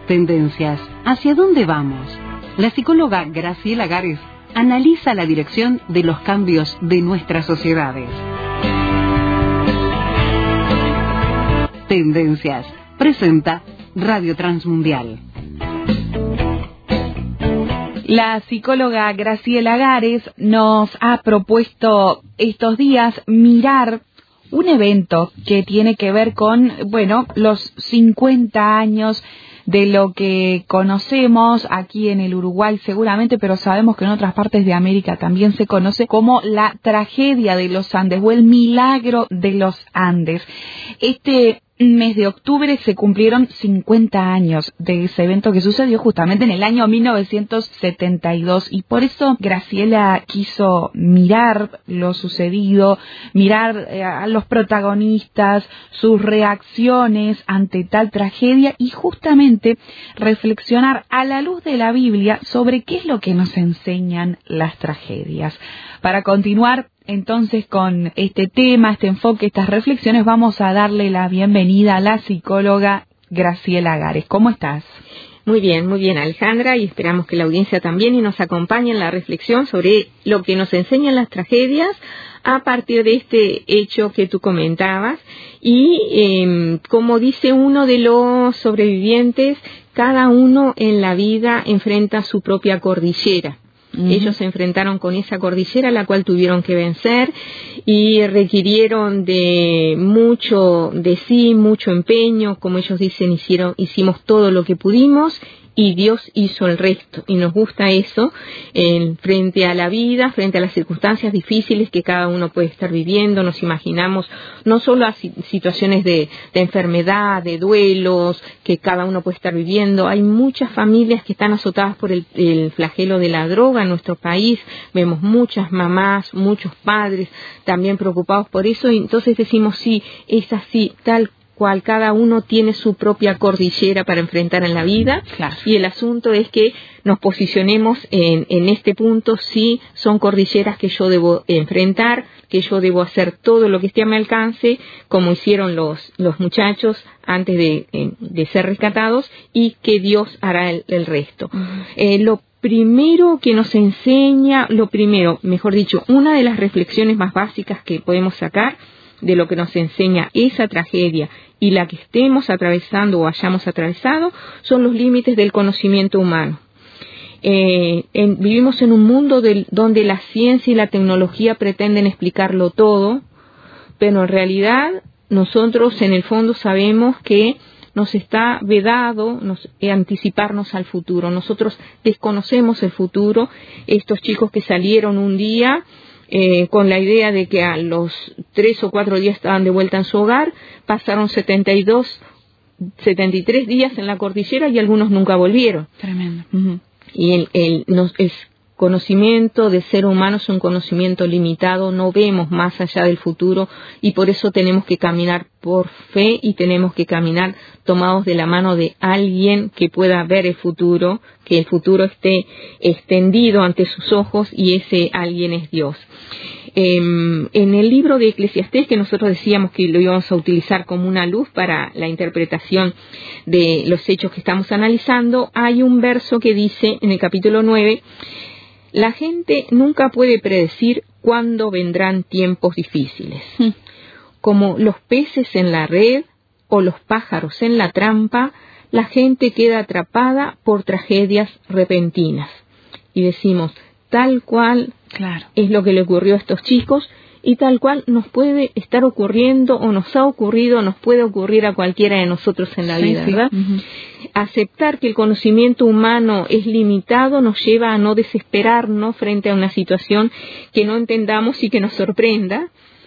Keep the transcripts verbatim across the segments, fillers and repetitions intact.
Tendencias. ¿Hacia dónde vamos? La psicóloga Graciela Gares analiza la dirección de los cambios de nuestras sociedades. Tendencias. Presenta Radio Transmundial. La psicóloga Graciela Gares nos ha propuesto estos días mirar un evento que tiene que ver con, bueno, los cincuenta años de lo que conocemos aquí en el Uruguay seguramente, pero sabemos que en otras partes de América también se conoce como la tragedia de los Andes o el milagro de los Andes. Este mes de octubre se cumplieron cincuenta años de ese evento que sucedió justamente en el año mil novecientos setenta y dos, y por eso Graciela quiso mirar lo sucedido, mirar eh, a los protagonistas, sus reacciones ante tal tragedia y justamente reflexionar a la luz de la Biblia sobre qué es lo que nos enseñan las tragedias. Para continuar entonces con este tema, este enfoque, estas reflexiones, vamos a darle la bienvenida a la psicóloga Graciela Gares. ¿Cómo estás? Muy bien, muy bien, Alejandra, y esperamos que la audiencia también y nos acompañe en la reflexión sobre lo que nos enseñan las tragedias a partir de este hecho que tú comentabas. Y eh, como dice uno de los sobrevivientes, cada uno en la vida enfrenta su propia cordillera. Uh-huh. Ellos se enfrentaron con esa cordillera, la cual tuvieron que vencer y requirieron de mucho de sí, mucho empeño. Como ellos dicen, hicieron, hicimos todo lo que pudimos y Dios hizo el resto. Y nos gusta eso en, frente a la vida, frente a las circunstancias difíciles que cada uno puede estar viviendo. Nos imaginamos no solo a situaciones de, de enfermedad, de duelos que cada uno puede estar viviendo. Hay muchas familias que están azotadas por el, el flagelo de la droga en nuestro país. Vemos muchas mamás, muchos padres también preocupados por eso. Y entonces decimos, sí, es así, tal cual cada uno tiene su propia cordillera para enfrentar en la vida. Claro. Y el asunto es que nos posicionemos en, en este punto, sí, son cordilleras que yo debo enfrentar, que yo debo hacer todo lo que esté a mi alcance, como hicieron los, los muchachos antes de, de ser rescatados, y que Dios hará el, el resto. Uh-huh. Eh, lo primero que nos enseña, lo primero, mejor dicho, una de las reflexiones más básicas que podemos sacar de lo que nos enseña esa tragedia y la que estemos atravesando o hayamos atravesado, son los límites del conocimiento humano. Eh, en, vivimos en un mundo del, donde la ciencia y la tecnología pretenden explicarlo todo, pero en realidad nosotros en el fondo sabemos que nos está vedado nos, eh, anticiparnos al futuro. Nosotros desconocemos el futuro. Estos chicos que salieron un día Eh, con la idea de que a los tres o cuatro días estaban de vuelta en su hogar, pasaron setenta y dos, setenta y tres días en la cordillera y algunos nunca volvieron. Tremendo. Uh-huh. Y el, el, nos, el conocimiento de ser humano es un conocimiento limitado, no vemos más allá del futuro y por eso tenemos que caminar por fe y tenemos que caminar tomados de la mano de alguien que pueda ver el futuro, que el futuro esté extendido ante sus ojos y ese alguien es Dios. Eh, en el libro de Eclesiastés, que nosotros decíamos que lo íbamos a utilizar como una luz para la interpretación de los hechos que estamos analizando, hay un verso que dice en el capítulo nueve: la gente nunca puede predecir cuándo vendrán tiempos difíciles. Mm. Como los peces en la red o los pájaros en la trampa, la gente queda atrapada por tragedias repentinas. Y decimos, tal cual claro. es lo que le ocurrió a estos chicos y tal cual nos puede estar ocurriendo o nos ha ocurrido, nos puede ocurrir a cualquiera de nosotros en la sí, vida, sí. ¿verdad? Uh-huh. Aceptar que el conocimiento humano es limitado nos lleva a no desesperarnos frente a una situación que no entendamos y que nos sorprenda.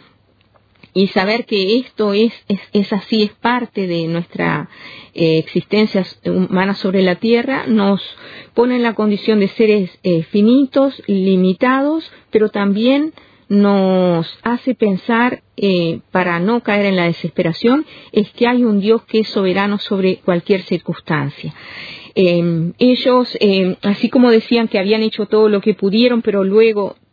Y saber que esto es, es, es así, es parte de nuestra eh, existencia humana sobre la Tierra, nos pone en la condición de seres eh, finitos, limitados, pero también nos hace pensar, eh, para no caer en la desesperación, es que hay un Dios que es soberano sobre cualquier circunstancia. Eh, ellos, eh, así como decían que habían hecho todo lo que pudieron, pero luego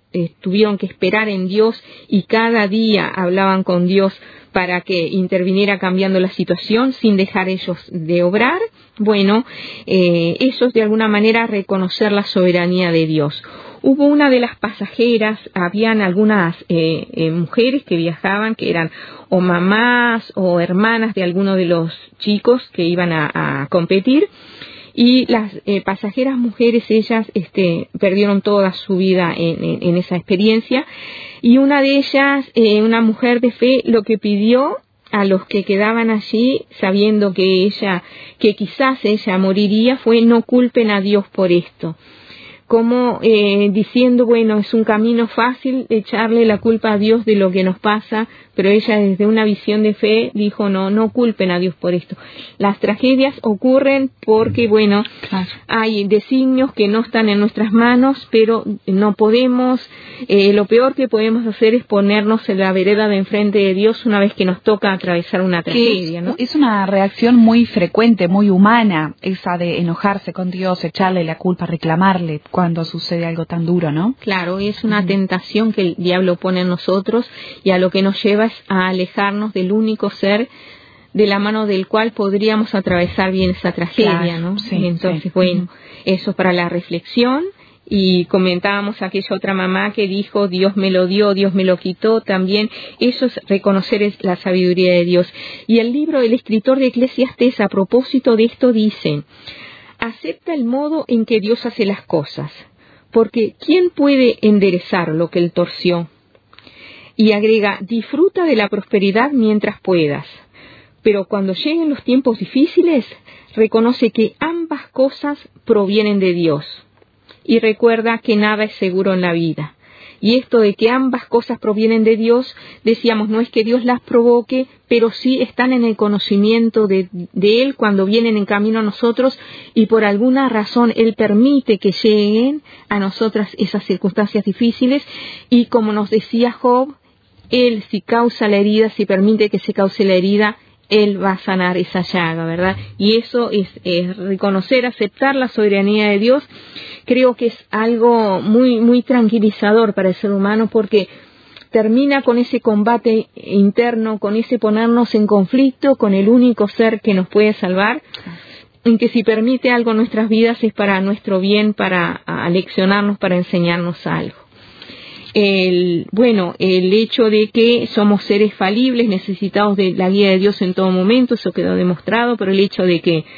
eh, tuvieron que esperar en Dios y cada día hablaban con Dios para que interviniera cambiando la situación sin dejar ellos de obrar. Bueno, eh, eso es de alguna manera reconocer la soberanía de Dios. Hubo una de las pasajeras, habían algunas eh, eh, mujeres que viajaban, que eran o mamás o hermanas de alguno de los chicos que iban a, a competir, y las eh, pasajeras mujeres, ellas este, perdieron toda su vida en, en, en esa experiencia, y una de ellas, eh, una mujer de fe, lo que pidió a los que quedaban allí, sabiendo que ella, que quizás ella moriría, fue: no culpen a Dios por esto. Como eh, diciendo, bueno, es un camino fácil echarle la culpa a Dios de lo que nos pasa, pero ella desde una visión de fe dijo: no, no culpen a Dios por esto. Las tragedias ocurren porque, bueno, claro, hay designios que no están en nuestras manos, pero no podemos, eh, lo peor que podemos hacer es ponernos en la vereda de enfrente de Dios una vez que nos toca atravesar una tragedia, ¿no? Es una reacción muy frecuente, muy humana, esa de enojarse con Dios, echarle la culpa, reclamarle cuando sucede algo tan duro, ¿no? Claro, es una uh-huh. tentación que el diablo pone en nosotros, y a lo que nos lleva es a alejarnos del único ser de la mano del cual podríamos atravesar bien esa tragedia, claro, ¿no? Sí, entonces, sí. bueno, uh-huh. eso para la reflexión. Y comentábamos a aquella otra mamá que dijo: Dios me lo dio, Dios me lo quitó. También eso es reconocer la sabiduría de Dios. Y el libro del escritor de Eclesiastés, a propósito de esto, dice: acepta el modo en que Dios hace las cosas, porque ¿quién puede enderezar lo que él torció? Y agrega: disfruta de la prosperidad mientras puedas, pero cuando lleguen los tiempos difíciles, reconoce que ambas cosas provienen de Dios. Y recuerda que nada es seguro en la vida. Y esto de que ambas cosas provienen de Dios, decíamos, no es que Dios las provoque, pero sí están en el conocimiento de, de Él cuando vienen en camino a nosotros, y por alguna razón Él permite que lleguen a nosotras esas circunstancias difíciles. Y como nos decía Job, Él, si causa la herida, si permite que se cause la herida, Él va a sanar esa llaga, ¿verdad? Y eso es, es reconocer, aceptar la soberanía de Dios. Creo que es algo muy, muy tranquilizador para el ser humano, porque termina con ese combate interno, con ese ponernos en conflicto con el único ser que nos puede salvar, en que si permite algo en nuestras vidas es para nuestro bien, para aleccionarnos, para enseñarnos algo. El, bueno, el hecho de que somos seres falibles, necesitados de la guía de Dios en todo momento, eso quedó demostrado, pero el hecho de que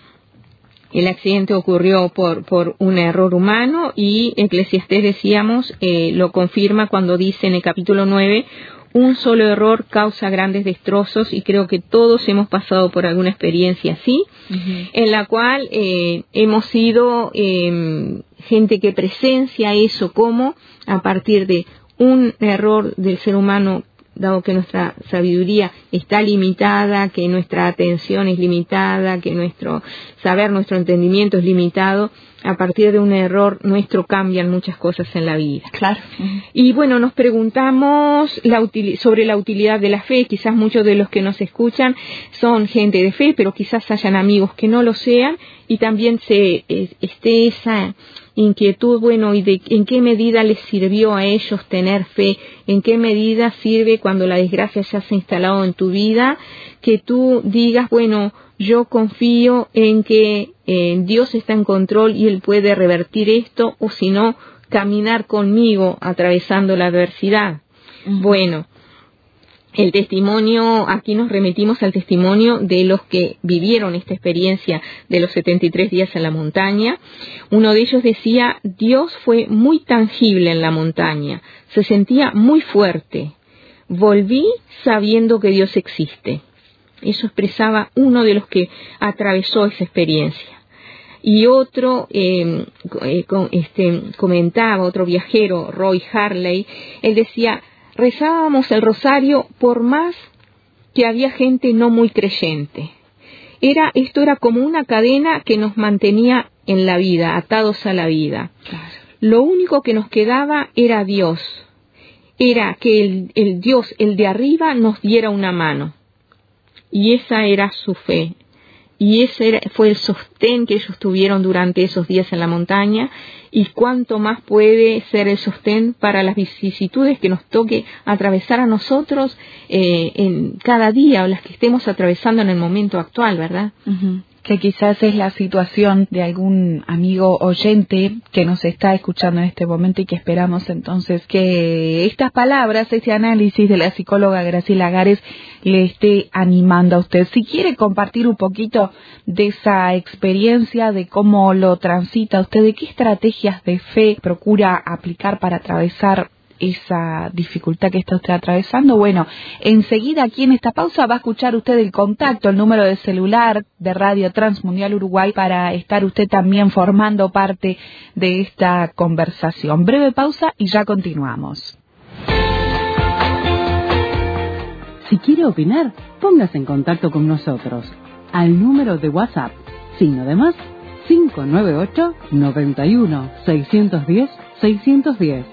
el accidente ocurrió por, por un error humano, y Eclesiastés, decíamos, eh, lo confirma cuando dice en el capítulo nueve: un solo error causa grandes destrozos. Y creo que todos hemos pasado por alguna experiencia así, uh-huh. en la cual eh, hemos sido eh, gente que presencia eso, como a partir de un error del ser humano, dado que nuestra sabiduría está limitada, que nuestra atención es limitada, que nuestro saber, nuestro entendimiento es limitado, a partir de un error nuestro cambian muchas cosas en la vida. Claro. Y bueno, nos preguntamos la util- sobre la utilidad de la fe. Quizás muchos de los que nos escuchan son gente de fe, pero quizás hayan amigos que no lo sean, y también se eh, esté esa inquietud, bueno, y de en qué medida les sirvió a ellos tener fe, en qué medida sirve cuando la desgracia ya se ha instalado en tu vida, que tú digas, bueno, yo confío en que eh, Dios está en control y Él puede revertir esto, o si no, caminar conmigo atravesando la adversidad. Uh-huh. Bueno, el testimonio, aquí nos remitimos al testimonio de los que vivieron esta experiencia de los setenta y tres días en la montaña. Uno de ellos decía: Dios fue muy tangible en la montaña, se sentía muy fuerte. Volví sabiendo que Dios existe. Eso expresaba uno de los que atravesó esa experiencia. Y otro eh, eh, este, comentaba, otro viajero, Roy Harley, él decía: rezábamos el rosario por más que había gente no muy creyente. Era, esto era como una cadena que nos mantenía en la vida, atados a la vida. Claro. Lo único que nos quedaba era Dios. Era que el, el Dios, el de arriba, nos diera una mano. Y esa era su fe. y ese era, fue el sostén que ellos tuvieron durante esos días en la montaña, y cuánto más puede ser el sostén para las vicisitudes que nos toque atravesar a nosotros eh, en cada día, o las que estemos atravesando en el momento actual, ¿verdad? Uh-huh. Que quizás es la situación de algún amigo oyente que nos está escuchando en este momento, y que esperamos entonces que estas palabras, este análisis de la psicóloga Graciela Agares le esté animando a usted. Si quiere compartir un poquito de esa experiencia, de cómo lo transita usted, de qué estrategias de fe procura aplicar para atravesar esa dificultad que está usted atravesando, bueno, enseguida aquí en esta pausa va a escuchar usted el contacto, el número de celular de Radio Transmundial Uruguay, para estar usted también formando parte de esta conversación. Breve pausa y ya continuamos. Si quiere opinar, póngase en contacto con nosotros al número de WhatsApp, signo de más, cinco nueve ocho, noventa y uno, seiscientos diez, seiscientos diez.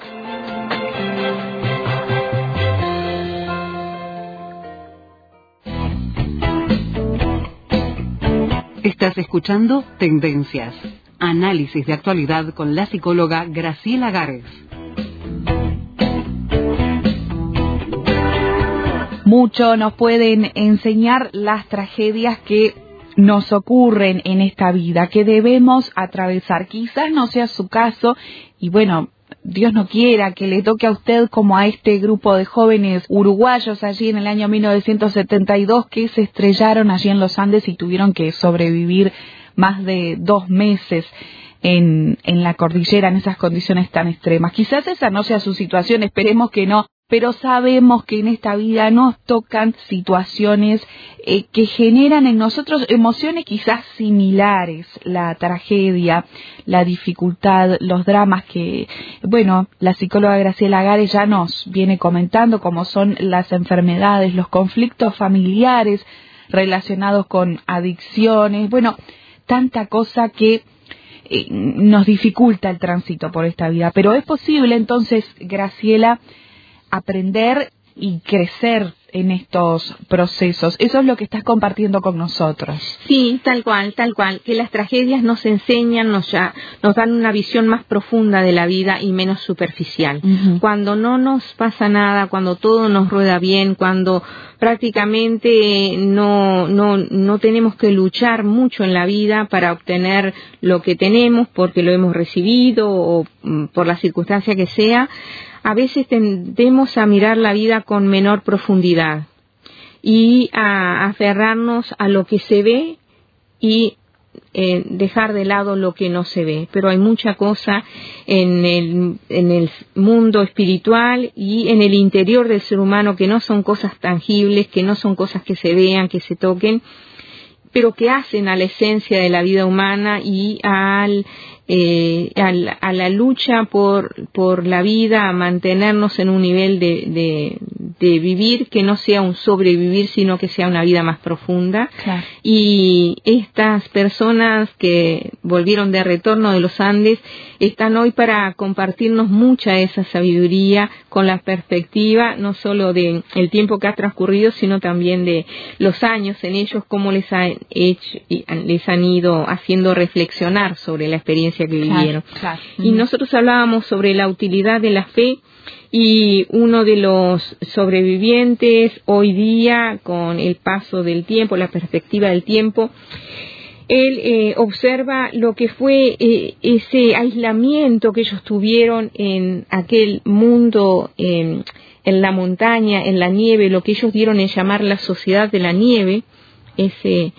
Estás escuchando Tendencias, análisis de actualidad con la psicóloga Graciela Agares. Mucho nos pueden enseñar las tragedias que nos ocurren en esta vida, que debemos atravesar. Quizás no sea su caso, y bueno, Dios no quiera que le toque a usted como a este grupo de jóvenes uruguayos allí en el año mil novecientos setenta y dos que se estrellaron allí en los Andes y tuvieron que sobrevivir más de dos meses en, en la cordillera en esas condiciones tan extremas. Quizás esa no sea su situación, esperemos que no, pero sabemos que en esta vida nos tocan situaciones eh, que generan en nosotros emociones quizás similares, la tragedia, la dificultad, los dramas que, bueno, la psicóloga Graciela Agares ya nos viene comentando, como son las enfermedades, los conflictos familiares relacionados con adicciones, bueno, tanta cosa que eh, nos dificulta el tránsito por esta vida. Pero es posible entonces, Graciela, aprender y crecer en estos procesos. Eso es lo que estás compartiendo con nosotros. Sí, tal cual, tal cual. Que las tragedias nos enseñan, nos, ya, nos dan una visión más profunda de la vida y menos superficial. Uh-huh. Cuando no nos pasa nada, cuando todo nos rueda bien, cuando prácticamente no, no, no tenemos que luchar mucho en la vida para obtener lo que tenemos porque lo hemos recibido o por la circunstancia que sea, a veces tendemos a mirar la vida con menor profundidad y a aferrarnos a lo que se ve y eh, dejar de lado lo que no se ve. Pero hay mucha cosa en el, en el mundo espiritual y en el interior del ser humano que no son cosas tangibles, que no son cosas que se vean, que se toquen, pero que hacen a la esencia de la vida humana y al Eh, a, la, a la lucha por por la vida, a mantenernos en un nivel de, de, de vivir que no sea un sobrevivir, sino que sea una vida más profunda. Claro. Y estas personas que volvieron de retorno de los Andes están hoy para compartirnos mucha de esa sabiduría con la perspectiva no solo de el tiempo que ha transcurrido, sino también de los años en ellos, cómo les, ha hecho, les han ido haciendo reflexionar sobre la experiencia que vivieron. Claro, claro. Y nosotros hablábamos sobre la utilidad de la fe, y uno de los sobrevivientes hoy día, con el paso del tiempo, la perspectiva del tiempo, él eh, observa lo que fue eh, ese aislamiento que ellos tuvieron en aquel mundo, eh, en la montaña, en la nieve, lo que ellos dieron en llamar la sociedad de la nieve, ese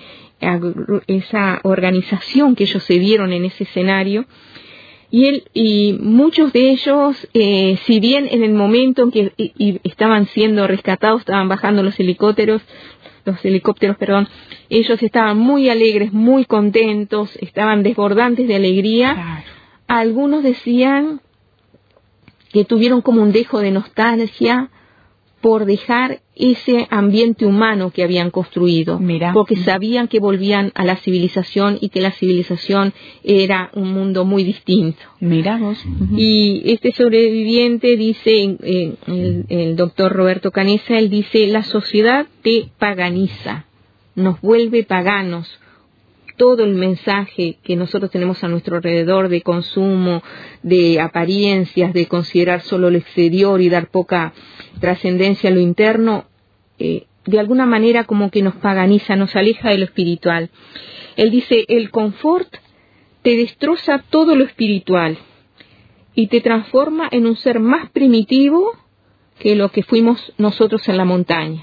esa organización que ellos se dieron en ese escenario, y él y muchos de ellos, eh, si bien en el momento en que y, y estaban siendo rescatados, estaban bajando los helicópteros, los helicópteros, perdón, ellos estaban muy alegres, muy contentos, estaban desbordantes de alegría. Claro. Algunos decían que tuvieron como un dejo de nostalgia por dejar ese ambiente humano que habían construido. Mira. Porque sabían que volvían a la civilización y que la civilización era un mundo muy distinto. Mira vos. Uh-huh. Y este sobreviviente dice, eh, el, el doctor Roberto Canessa, él dice, la sociedad te paganiza, nos vuelve paganos, todo el mensaje que nosotros tenemos a nuestro alrededor de consumo, de apariencias, de considerar solo lo exterior y dar poca trascendencia a lo interno, eh, de alguna manera como que nos paganiza, nos aleja de lo espiritual. Él dice, el confort te destroza todo lo espiritual y te transforma en un ser más primitivo que lo que fuimos nosotros en la montaña.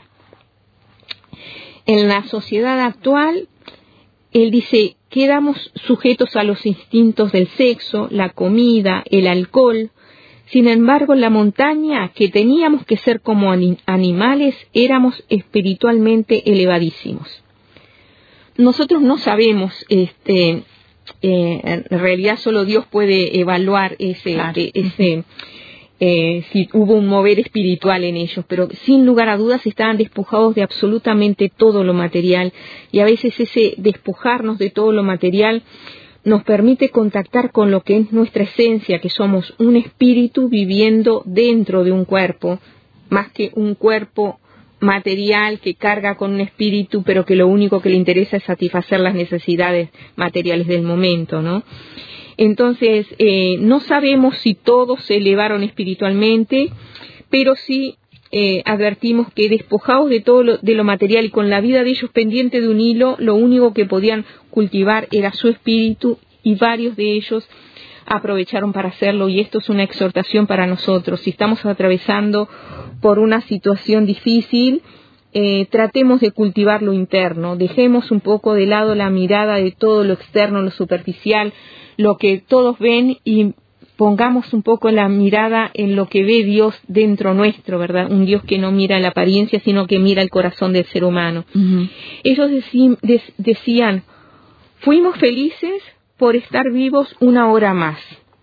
En la sociedad actual, él dice, quedamos sujetos a los instintos del sexo, la comida, el alcohol. Sin embargo, en la montaña, que teníamos que ser como animales, éramos espiritualmente elevadísimos. Nosotros no sabemos, este, eh, en realidad solo Dios puede evaluar ese, claro. ese eh, si hubo un mover espiritual en ellos, pero sin lugar a dudas estaban despojados de absolutamente todo lo material, y a veces ese despojarnos de todo lo material nos permite contactar con lo que es nuestra esencia, que somos un espíritu viviendo dentro de un cuerpo, más que un cuerpo material que carga con un espíritu, pero que lo único que le interesa es satisfacer las necesidades materiales del momento, ¿no? Entonces, eh, no sabemos si todos se elevaron espiritualmente, pero sí eh, advertimos que despojados de todo lo, de lo material y con la vida de ellos pendiente de un hilo, lo único que podían cultivar era su espíritu, y varios de ellos aprovecharon para hacerlo, y esto es una exhortación para nosotros. Si estamos atravesando por una situación difícil, eh, tratemos de cultivar lo interno, dejemos un poco de lado la mirada de todo lo externo, lo superficial, lo que todos ven, y pongamos un poco la mirada en lo que ve Dios dentro nuestro, ¿verdad? Un Dios que no mira la apariencia, sino que mira el corazón del ser humano. Uh-huh. Ellos decí, de, decían, fuimos felices por estar vivos una hora más.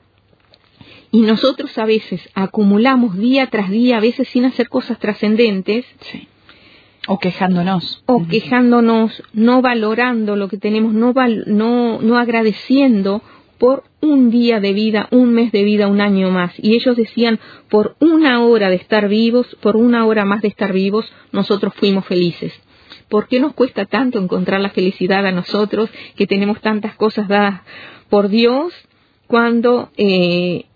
Y nosotros a veces acumulamos día tras día, a veces sin hacer cosas trascendentes. Sí. O quejándonos. O uh-huh. quejándonos, no valorando lo que tenemos, no, val, no, no agradeciendo por un día de vida, un mes de vida, un año más. Y ellos decían, por una hora de estar vivos, por una hora más de estar vivos, nosotros fuimos felices. ¿Por qué nos cuesta tanto encontrar la felicidad a nosotros, que tenemos tantas cosas dadas por Dios, cuando eh,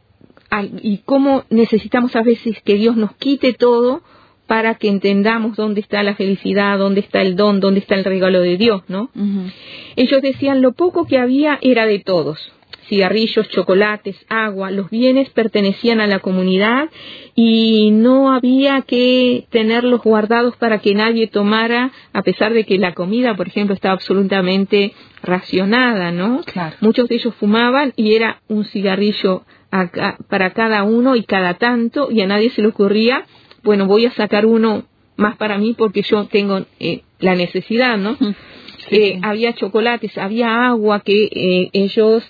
y cómo necesitamos a veces que Dios nos quite todo para que entendamos dónde está la felicidad, dónde está el don, dónde está el regalo de Dios, ¿no? Uh-huh. Ellos decían, lo poco que había era de todos. Cigarrillos, chocolates, agua, los bienes pertenecían a la comunidad y no había que tenerlos guardados para que nadie tomara, a pesar de que la comida, por ejemplo, estaba absolutamente racionada, ¿no? Claro. Muchos de ellos fumaban y era un cigarrillo a, para cada uno y cada tanto, y a nadie se le ocurría, bueno, voy a sacar uno más para mí porque yo tengo eh, la necesidad, ¿no? Sí, eh, sí. Había chocolates, había agua que eh, ellos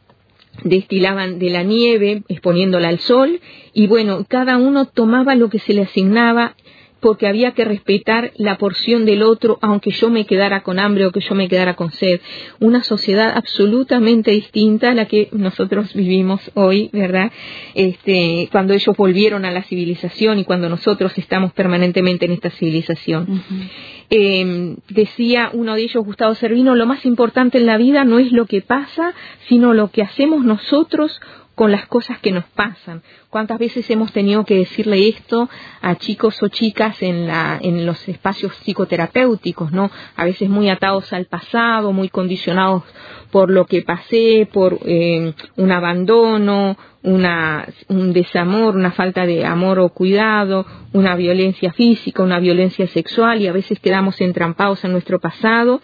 destilaban de la nieve, exponiéndola al sol, y bueno, cada uno tomaba lo que se le asignaba, porque había que respetar la porción del otro, aunque yo me quedara con hambre o que yo me quedara con sed. Una sociedad absolutamente distinta a la que nosotros vivimos hoy, ¿verdad? Este, cuando ellos volvieron a la civilización y cuando nosotros estamos permanentemente en esta civilización. Uh-huh. Eh, decía uno de ellos, Gustavo Cervino, lo más importante en la vida no es lo que pasa, sino lo que hacemos nosotros con las cosas que nos pasan. ¿Cuántas veces hemos tenido que decirle esto a chicos o chicas en la en los espacios psicoterapéuticos, ¿no? A veces muy atados al pasado, muy condicionados por lo que pasé, por eh, un abandono, una un desamor, una falta de amor o cuidado, una violencia física, una violencia sexual, y a veces quedamos entrampados en nuestro pasado.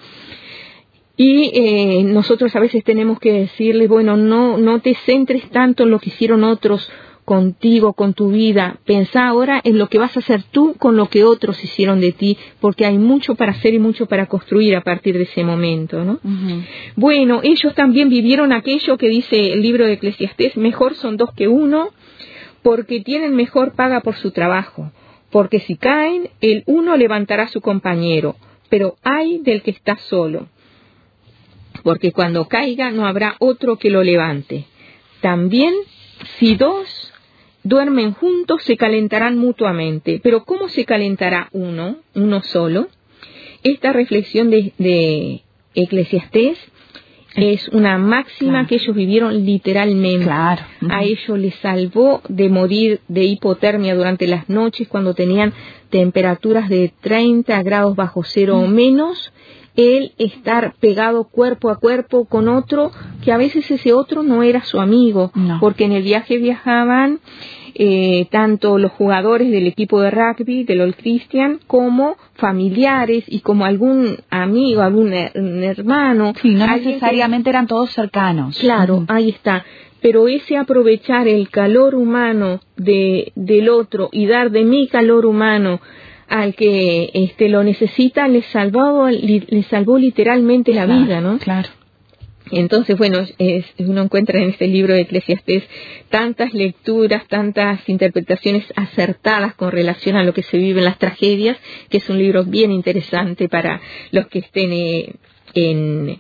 Y eh, nosotros a veces tenemos que decirle, bueno, no no te centres tanto en lo que hicieron otros contigo, con tu vida. Pensá ahora en lo que vas a hacer tú con lo que otros hicieron de ti, porque hay mucho para hacer y mucho para construir a partir de ese momento, ¿no? Uh-huh. Bueno, ellos también vivieron aquello que dice el libro de Eclesiastés, mejor son dos que uno, porque tienen mejor paga por su trabajo. Porque si caen, el uno levantará a su compañero, pero ay del que está solo. Porque cuando caiga no habrá otro que lo levante. También, si dos duermen juntos, se calentarán mutuamente. Pero ¿cómo se calentará uno, uno solo? Esta reflexión de, de Eclesiastés Es una máxima claro. que ellos vivieron literalmente. Claro. Uh-huh. A ellos les salvó de morir de hipotermia durante las noches cuando tenían temperaturas de treinta grados bajo cero uh-huh. o menos. El estar pegado cuerpo a cuerpo con otro, que a veces ese otro no era su amigo, no. porque en el viaje viajaban eh, tanto los jugadores del equipo de rugby, del Old Christian, como familiares y como algún amigo, algún her- hermano. Sí, no necesariamente que... eran todos cercanos. Claro, uh-huh. ahí está. Pero ese aprovechar el calor humano de del otro y dar de mi calor humano al que este lo necesita, le salvó, le salvó literalmente la claro, vida, ¿no? Claro. Entonces, bueno, es, uno encuentra en este libro de Eclesiastés tantas lecturas, tantas interpretaciones acertadas con relación a lo que se vive en las tragedias, que es un libro bien interesante para los que estén eh, en,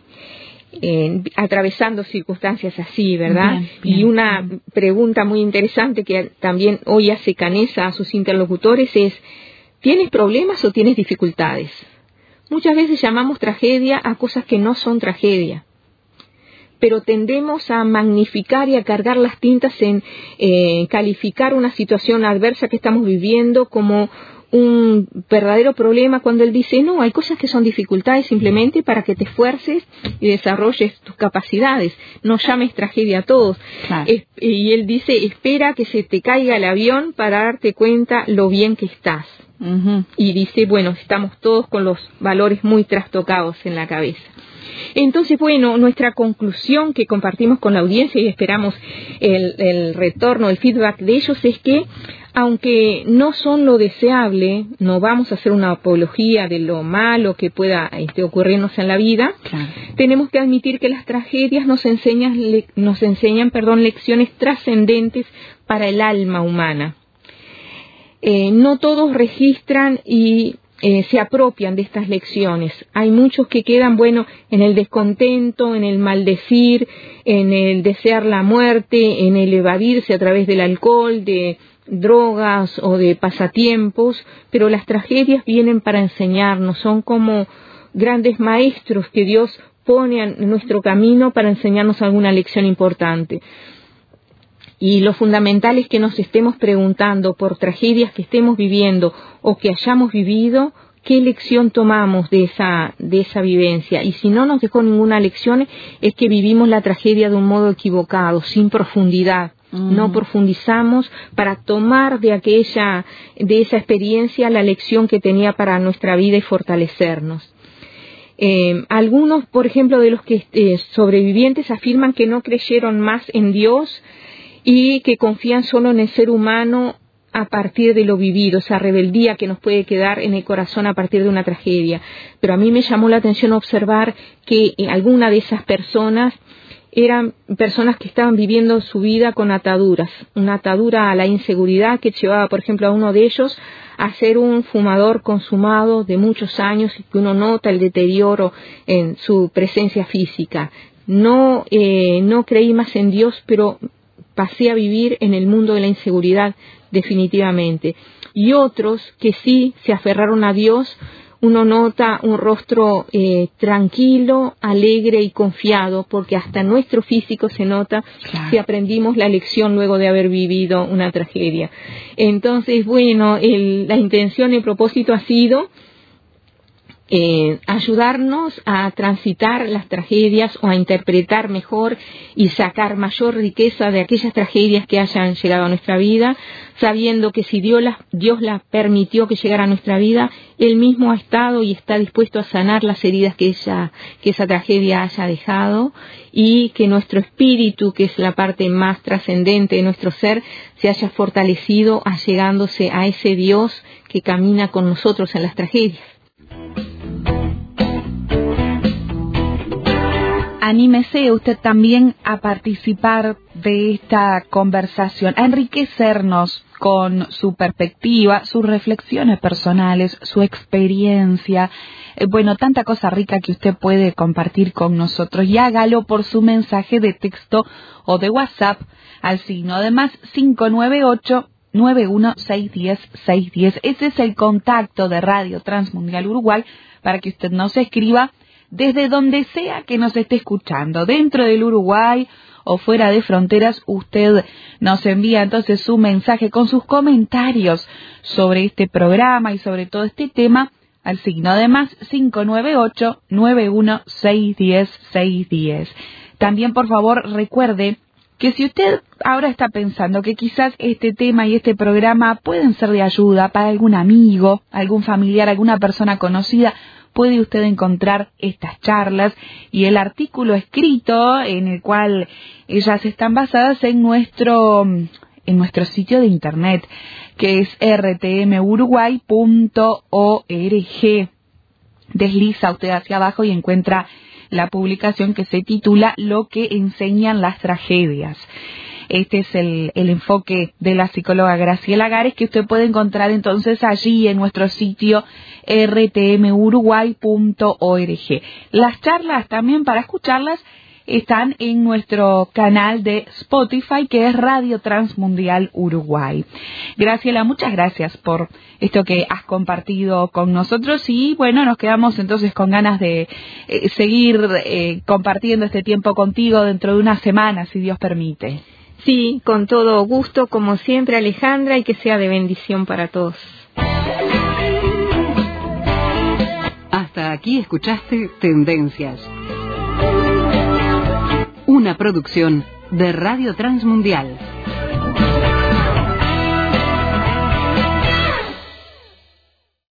en atravesando circunstancias así, ¿verdad? Bien, bien. Y una pregunta muy interesante que también hoy hace Canessa a sus interlocutores es: ¿tienes problemas o tienes dificultades? Muchas veces llamamos tragedia a cosas que no son tragedia, pero tendemos a magnificar y a cargar las tintas en eh, calificar una situación adversa que estamos viviendo como un verdadero problema, cuando él dice, no, hay cosas que son dificultades simplemente para que te esfuerces y desarrolles tus capacidades, no llames tragedia a todos. Claro. Es, y él dice, espera que se te caiga el avión para darte cuenta lo bien que estás. Uh-huh. Y dice, bueno, estamos todos con los valores muy trastocados en la cabeza. Entonces, bueno, nuestra conclusión que compartimos con la audiencia y esperamos el, el retorno, el feedback de ellos, es que aunque no son lo deseable, no vamos a hacer una apología de lo malo que pueda este, ocurrirnos en la vida. Claro. Tenemos que admitir que las tragedias nos enseñan, le, nos enseñan, perdón, lecciones trascendentes para el alma humana. Eh, no todos registran y eh, se apropian de estas lecciones. Hay muchos que quedan, bueno, en el descontento, en el maldecir, en el desear la muerte, en el evadirse a través del alcohol, de drogas o de pasatiempos, pero las tragedias vienen para enseñarnos, son como grandes maestros que Dios pone en nuestro camino para enseñarnos alguna lección importante. Y lo fundamental es que nos estemos preguntando por tragedias que estemos viviendo o que hayamos vivido, qué lección tomamos de esa, de esa vivencia. Y si no nos dejó ninguna lección, es que vivimos la tragedia de un modo equivocado, sin profundidad. Uh-huh. No profundizamos para tomar de aquella, de esa experiencia la lección que tenía para nuestra vida y fortalecernos. Eh, algunos, por ejemplo, de los que eh, sobrevivientes afirman que no creyeron más en Dios y que confían solo en el ser humano a partir de lo vivido, esa rebeldía que nos puede quedar en el corazón a partir de una tragedia. Pero a mí me llamó la atención observar que eh, alguna de esas personas eran personas que estaban viviendo su vida con ataduras, una atadura a la inseguridad que llevaba, por ejemplo, a uno de ellos a ser un fumador consumado de muchos años y que uno nota el deterioro en su presencia física. No, eh, no creí más en Dios, pero pasé a vivir en el mundo de la inseguridad definitivamente. Y otros que sí se aferraron a Dios, uno nota un rostro eh, tranquilo, alegre y confiado, porque hasta nuestro físico se nota claro. si aprendimos la lección luego de haber vivido una tragedia. Entonces, bueno, el, la intención, el propósito ha sido Eh, ayudarnos a transitar las tragedias o a interpretar mejor y sacar mayor riqueza de aquellas tragedias que hayan llegado a nuestra vida, sabiendo que si Dios las, Dios las permitió que llegara a nuestra vida, Él mismo ha estado y está dispuesto a sanar las heridas que, ella, que esa tragedia haya dejado, y que nuestro espíritu, que es la parte más trascendente de nuestro ser, se haya fortalecido allegándose a ese Dios que camina con nosotros en las tragedias. Anímese usted también a participar de esta conversación, a enriquecernos con su perspectiva, sus reflexiones personales, su experiencia, eh, bueno, tanta cosa rica que usted puede compartir con nosotros, y hágalo por su mensaje de texto o de WhatsApp al signo de más cinco nueve ocho, nueve uno seis uno cero, seis uno cero. Ese es el contacto de Radio Transmundial Uruguay para que usted nos escriba desde donde sea que nos esté escuchando, dentro del Uruguay o fuera de fronteras, usted nos envía entonces su mensaje con sus comentarios sobre este programa y sobre todo este tema al signo de más cinco nueve ocho, nueve uno seis uno cero, seis uno cero. También, por favor, recuerde que si usted ahora está pensando que quizás este tema y este programa pueden ser de ayuda para algún amigo, algún familiar, alguna persona conocida, puede usted encontrar estas charlas y el artículo escrito en el cual ellas están basadas en nuestro en nuestro sitio de internet, que es r t m uruguay punto org. Desliza usted hacia abajo y encuentra la publicación que se titula Lo que enseñan las tragedias. Este es el, el enfoque de la psicóloga Graciela Gares, que usted puede encontrar entonces allí en nuestro sitio r t m uruguay punto org. Las charlas también, para escucharlas, están en nuestro canal de Spotify, que es Radio Transmundial Uruguay. Graciela, muchas gracias por esto que has compartido con nosotros y bueno, nos quedamos entonces con ganas de eh, seguir eh, compartiendo este tiempo contigo dentro de una semana, si Dios permite. Sí, con todo gusto, como siempre, Alejandra, y que sea de bendición para todos. Hasta aquí escuchaste Tendencias, una producción de Radio Transmundial.